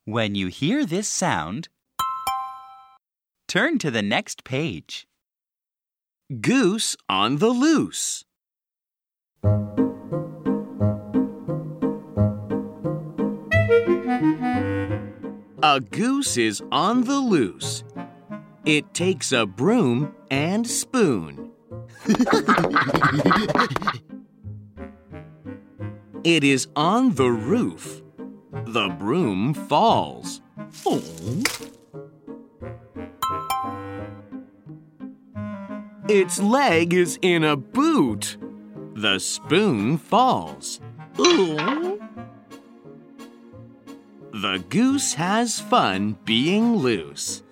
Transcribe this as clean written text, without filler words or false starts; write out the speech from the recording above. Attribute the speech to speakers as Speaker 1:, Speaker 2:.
Speaker 1: When you hear this sound, turn to the next page.
Speaker 2: Goose on the loose. A goose is on the loose. It takes a broom and spoon. It is on the roof. The broom falls. Its leg is in a boot. The spoon falls. The goose has fun being loose.